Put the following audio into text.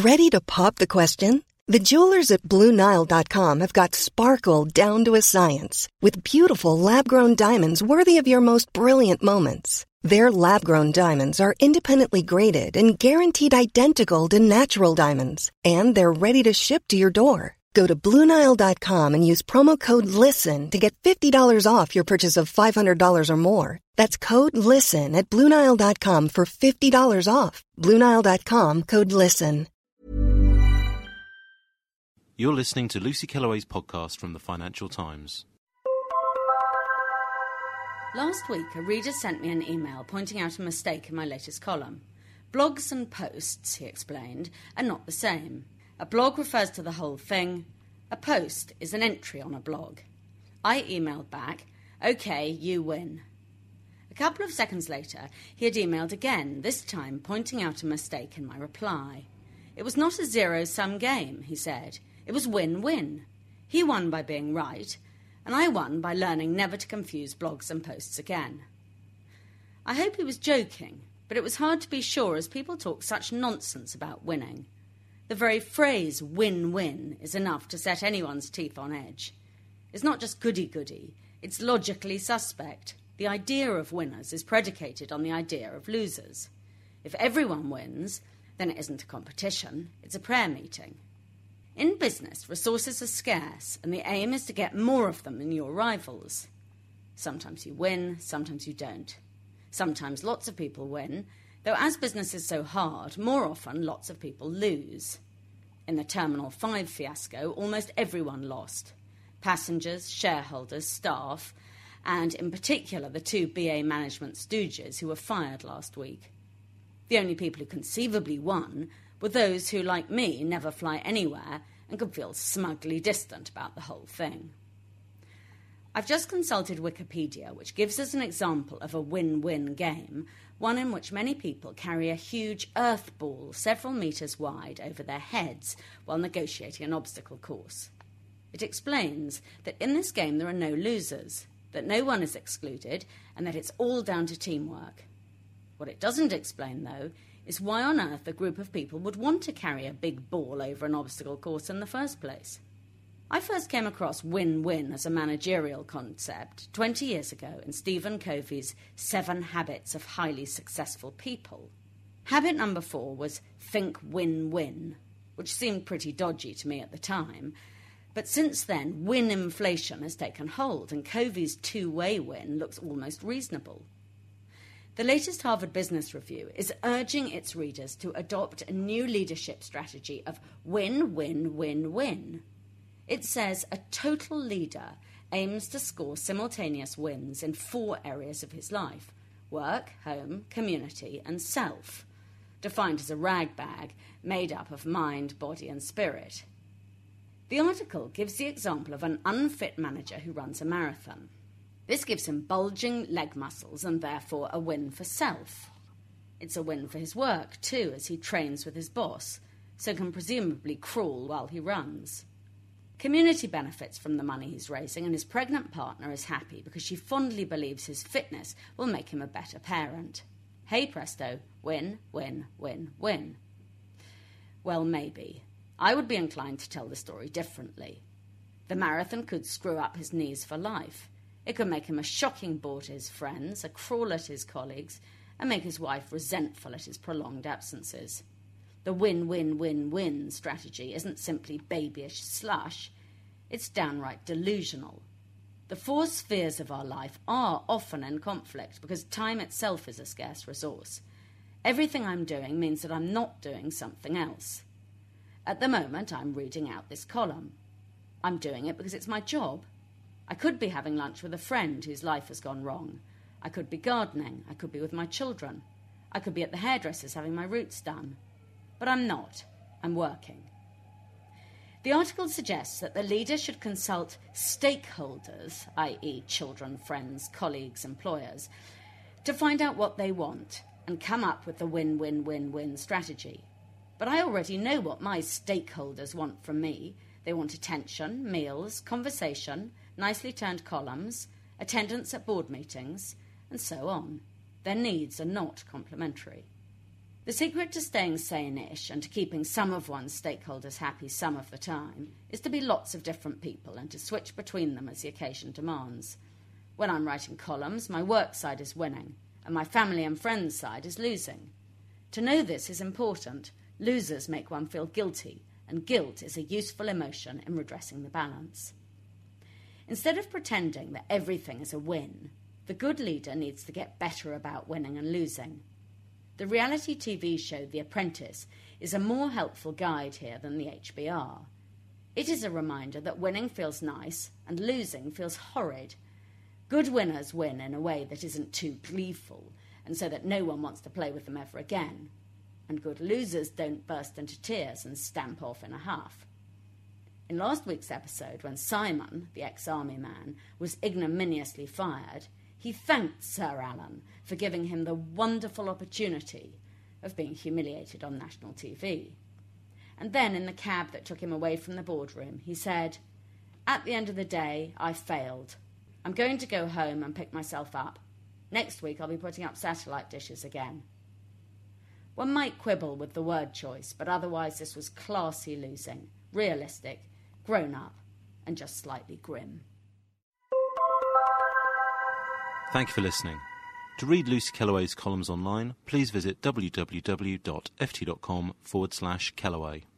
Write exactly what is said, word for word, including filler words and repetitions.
Ready to pop the question? The jewelers at Blue Nile dot com have got sparkle down to a science with beautiful lab-grown diamonds worthy of your most brilliant moments. Their lab-grown diamonds are independently graded and guaranteed identical to natural diamonds, and they're ready to ship to your door. Go to Blue Nile dot com and use promo code LISTEN to get fifty dollars off your purchase of five hundred dollars or more. That's code LISTEN at Blue Nile dot com for fifty dollars off. Blue Nile dot com, code LISTEN. You're listening to Lucy Kellaway's podcast from the Financial Times. Last week, a reader sent me an email pointing out a mistake in my latest column. Blogs and posts, he explained, are not the same. A blog refers to the whole thing. A post is an entry on a blog. I emailed back, OK, you win. A couple of seconds later, he had emailed again, this time pointing out a mistake in my reply. It was not a zero-sum game, he said. It was win-win. He won by being right, and I won by learning never to confuse blogs and posts again. I hope he was joking, but it was hard to be sure as people talk such nonsense about winning. The very phrase win-win is enough to set anyone's teeth on edge. It's not just goody-goody, it's logically suspect. The idea of winners is predicated on the idea of losers. If everyone wins, then it isn't a competition, it's a prayer meeting. In business, resources are scarce, and the aim is to get more of them than your rivals. Sometimes you win, sometimes you don't. Sometimes lots of people win, though as business is so hard, more often lots of people lose. In the Terminal five fiasco, almost everyone lost. Passengers, shareholders, staff, and in particular the two B A management stooges who were fired last week. The only people who conceivably won were those who, like me, never fly anywhere and could feel smugly distant about the whole thing. I've just consulted Wikipedia, which gives us an example of a win-win game, one in which many people carry a huge earth ball several metres wide over their heads while negotiating an obstacle course. It explains that in this game there are no losers, that no one is excluded, and that it's all down to teamwork. What it doesn't explain, though, is why on earth a group of people would want to carry a big ball over an obstacle course in the first place. I first came across win-win as a managerial concept twenty years ago in Stephen Covey's Seven Habits of Highly Successful People. Habit number four was think win-win, which seemed pretty dodgy to me at the time. But since then, win inflation has taken hold, and Covey's two-way win looks almost reasonable. The latest Harvard Business Review is urging its readers to adopt a new leadership strategy of win-win-win-win. It says a total leader aims to score simultaneous wins in four areas of his life: work, home, community, and self, defined as a rag bag made up of mind, body, and spirit. The article gives the example of an unfit manager who runs a marathon. This gives him bulging leg muscles and therefore a win for self. It's a win for his work, too, as he trains with his boss, so can presumably crawl while he runs. Community benefits from the money he's raising, and his pregnant partner is happy because she fondly believes his fitness will make him a better parent. Hey presto, win, win, win, win. Well, maybe. I would be inclined to tell the story differently. The marathon could screw up his knees for life. It could make him a shocking bore to his friends, a crawl at his colleagues, and make his wife resentful at his prolonged absences. The win-win-win-win strategy isn't simply babyish slush, it's downright delusional. The four spheres of our life are often in conflict because time itself is a scarce resource. Everything I'm doing means that I'm not doing something else. At the moment, I'm reading out this column. I'm doing it because it's my job. I could be having lunch with a friend whose life has gone wrong. I could be gardening. I could be with my children. I could be at the hairdresser's having my roots done. But I'm not. I'm working. The article suggests that the leader should consult stakeholders, that is children, friends, colleagues, employers, to find out what they want and come up with the win-win-win-win strategy. But I already know what my stakeholders want from me. They want attention, meals, conversation, nicely turned columns, attendance at board meetings, and so on. Their needs are not complementary. The secret to staying sane-ish and to keeping some of one's stakeholders happy some of the time is to be lots of different people and to switch between them as the occasion demands. When I'm writing columns, my work side is winning, and my family and friends side is losing. To know this is important. Losers make one feel guilty, and guilt is a useful emotion in redressing the balance. Instead of pretending that everything is a win, the good leader needs to get better about winning and losing. The reality T V show The Apprentice is a more helpful guide here than the H B R. It is a reminder that winning feels nice and losing feels horrid. Good winners win in a way that isn't too gleeful, and so that no one wants to play with them ever again. And good losers don't burst into tears and stamp off in a huff. In last week's episode, when Simon, the ex-army man, was ignominiously fired, he thanked Sir Alan for giving him the wonderful opportunity of being humiliated on national T V. And then, in the cab that took him away from the boardroom, he said, "At the end of the day, I failed. I'm going to go home and pick myself up. Next week I'll be putting up satellite dishes again." One might quibble with the word choice, but otherwise this was classy losing, realistic, grown up, and just slightly grim. Thank you for listening. To read Lucy Kellaway's columns online, please visit www.ft.com forward slash Kellaway.